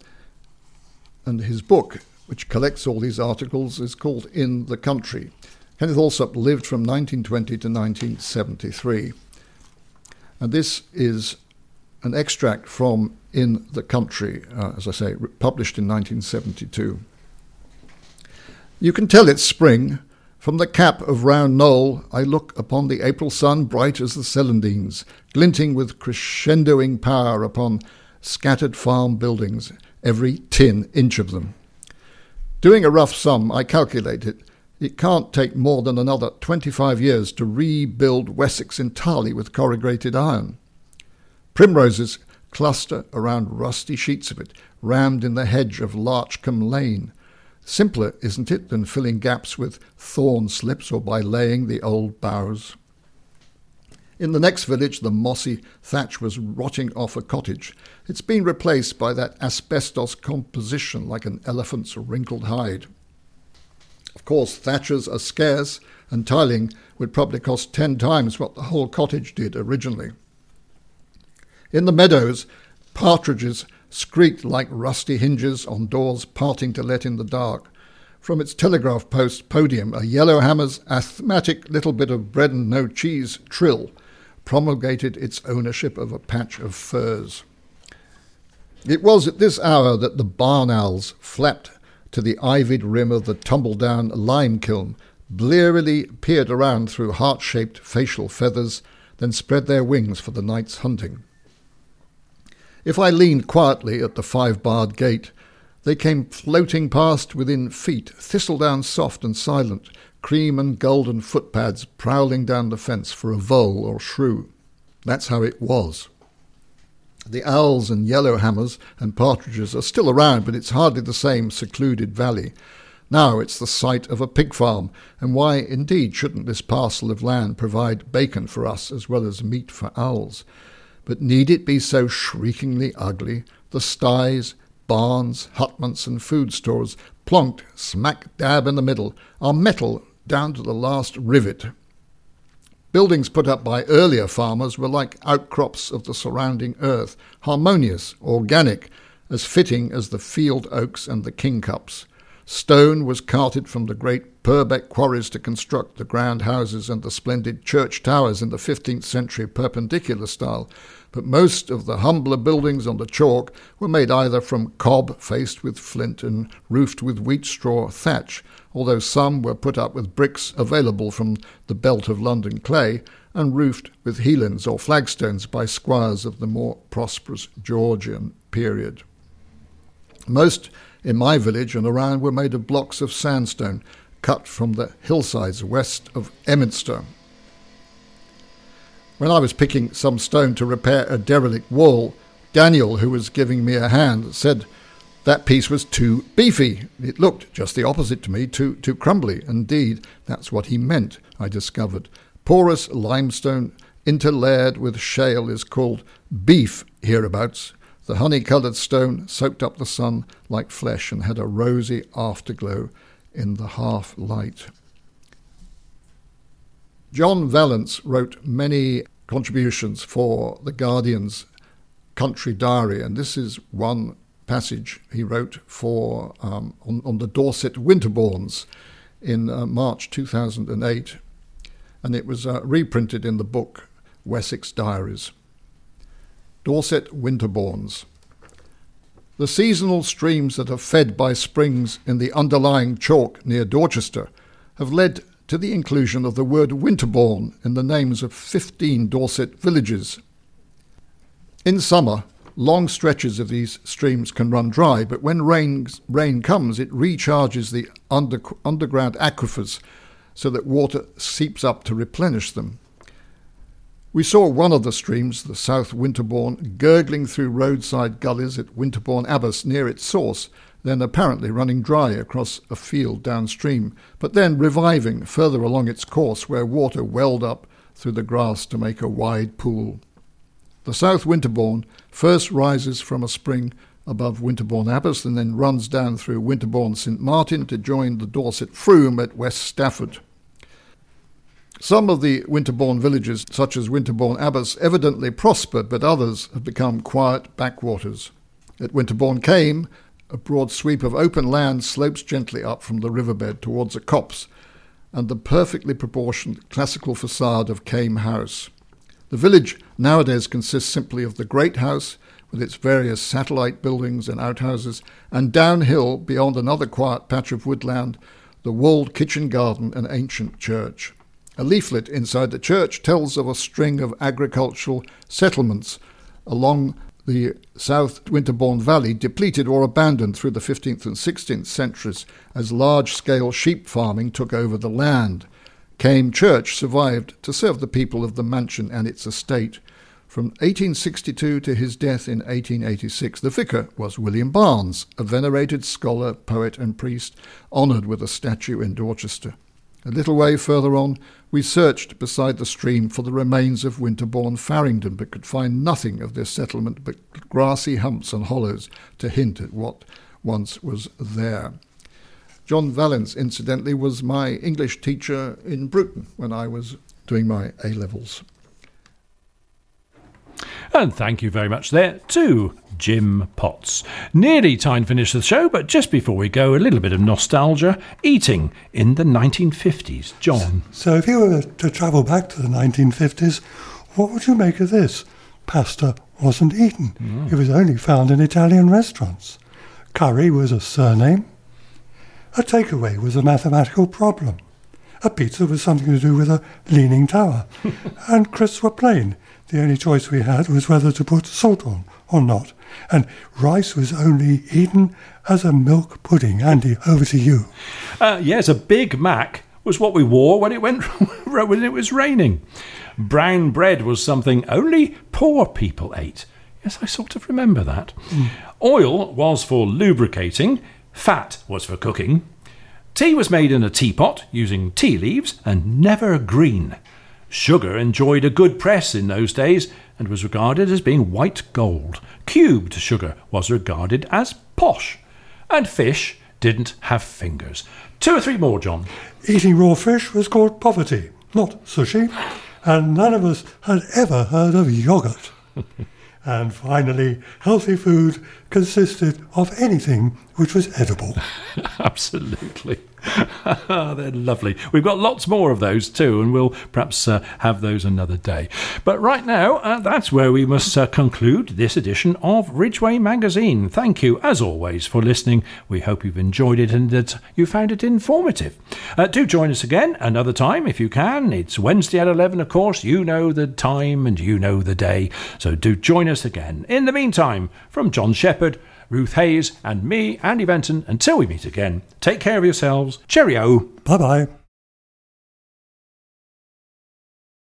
And his book, which collects all these articles, is called In the Country. Kenneth Allsop lived from 1920 to 1973. And this is an extract from In the Country, as I say, published in 1972. You can tell it's spring. From the cap of Round Knoll, I look upon the April sun, bright as the celandines, glinting with crescendoing power upon scattered farm buildings, every 10 inch of them. Doing a rough sum, I calculated it can't take more than another 25 years to rebuild Wessex entirely with corrugated iron. Primroses cluster around rusty sheets of it, rammed in the hedge of Larchcombe Lane. Simpler, isn't it, than filling gaps with thorn slips or by laying the old boughs? In the next village, the mossy thatch was rotting off a cottage. It's been replaced by that asbestos composition like an elephant's wrinkled hide. Of course, thatchers are scarce, and tiling would probably cost 10 times what the whole cottage did originally. In the meadows, partridges squeaked like rusty hinges on doors parting to let in the dark. From its telegraph post podium, a yellowhammer's asthmatic little bit of bread and no cheese trill promulgated its ownership of a patch of furze. It was at this hour that the barn owls flapped to the ivied rim of the tumble-down lime kiln, blearily peered around through heart-shaped facial feathers, then spread their wings for the night's hunting. If I leaned quietly at the 5-barred gate, they came floating past within feet, thistledown soft and silent, cream and golden footpads prowling down the fence for a vole or shrew. That's how it was. The owls and yellowhammers and partridges are still around, but it's hardly the same secluded valley. Now it's the site of a pig farm, and why indeed shouldn't this parcel of land provide bacon for us as well as meat for owls? But need it be so shriekingly ugly? The sties, barns, hutments and food stores, plonked smack dab in the middle, are metal down to the last rivet. Buildings put up by earlier farmers were like outcrops of the surrounding earth, harmonious, organic, as fitting as the field oaks and the kingcups. Stone was carted from the great Purbeck quarries to construct the grand houses and the splendid church towers in the 15th century Perpendicular style, but most of the humbler buildings on the chalk were made either from cob faced with flint and roofed with wheat straw thatch, although some were put up with bricks available from the belt of London clay and roofed with helins or flagstones by squires of the more prosperous Georgian period. Most in my village and around were made of blocks of sandstone cut from the hillsides west of Emminster. When I was picking some stone to repair a derelict wall, Daniel, who was giving me a hand, said that piece was too beefy. It looked just the opposite to me, too crumbly. Indeed, that's what he meant, I discovered. Porous limestone interlayered with shale is called beef hereabouts. The honey-coloured stone soaked up the sun like flesh and had a rosy afterglow in the half-light. John Vallance wrote many contributions for The Guardian's Country Diary, and this is one passage he wrote for on the Dorset Winterbournes in March 2008, and it was reprinted in the book Wessex Diaries. Dorset Winterbournes. The seasonal streams that are fed by springs in the underlying chalk near Dorchester have led to the inclusion of the word Winterbourne in the names of 15 Dorset villages. In summer, long stretches of these streams can run dry, but when rain comes, it recharges the underground aquifers so that water seeps up to replenish them. We saw one of the streams, the South Winterbourne, gurgling through roadside gullies at Winterbourne Abbas near its source, then apparently running dry across a field downstream, but then reviving further along its course where water welled up through the grass to make a wide pool. The South Winterbourne first rises from a spring above Winterbourne Abbas and then runs down through Winterbourne St Martin to join the Dorset Froom at West Stafford. Some of the Winterbourne villages, such as Winterbourne Abbas, evidently prospered, but others have become quiet backwaters. At Winterbourne Came, a broad sweep of open land slopes gently up from the riverbed towards a copse and the perfectly proportioned classical facade of Came House. The village nowadays consists simply of the Great House, with its various satellite buildings and outhouses, and downhill, beyond another quiet patch of woodland, the walled kitchen garden and ancient church. A leaflet inside the church tells of a string of agricultural settlements along the South Winterbourne Valley, depleted or abandoned through the 15th and 16th centuries as large-scale sheep farming took over the land. Came Church survived to serve the people of the mansion and its estate. From 1862 to his death in 1886, the vicar was William Barnes, a venerated scholar, poet and priest, honoured with a statue in Dorchester. A little way further on, we searched beside the stream for the remains of Winterbourne Farringdon, but could find nothing of this settlement but grassy humps and hollows to hint at what once was there. John Vallance, incidentally, was my English teacher in Bruton when I was doing my A-levels. And thank you very much there to Jim Potts. Nearly time to finish the show, but just before we go, a little bit of nostalgia. Eating in the 1950s. John. So if you were to travel back to the 1950s, what would you make of this? Pasta wasn't eaten. It was only found in Italian restaurants. Curry was a surname. A takeaway was a mathematical problem. A pizza was something to do with a leaning tower. And crisps were plain. The only choice we had was whether to put salt on or not. And rice was only eaten as a milk pudding. Andy, over to you. Yes, a Big Mac was what we wore when it was raining. Brown bread was something only poor people ate. Yes, I sort of remember that. Oil was for lubricating. Fat was for cooking. Tea was made in a teapot using tea leaves and never green. Sugar enjoyed a good press in those days and was regarded as being white gold. Cubed sugar was regarded as posh. And fish didn't have fingers. 2 or 3 more, John. Eating raw fish was called poverty, not sushi. And none of us had ever heard of yoghurt. And finally, healthy food consisted of anything which was edible. Absolutely. They're lovely. We've got lots more of those too, and we'll perhaps have those another day. But right now, that's where we must conclude this edition of Ridgeway Magazine. Thank you, as always, for listening. We hope you've enjoyed it and that you found it informative. Do join us again another time if you can. It's Wednesday at 11, of course. You know the time and you know the day. So do join us again. In the meantime, from John Shepherd, Ruth Hayes and me, Andy Benton, until we meet again, take care of yourselves. Cheerio. Bye-bye.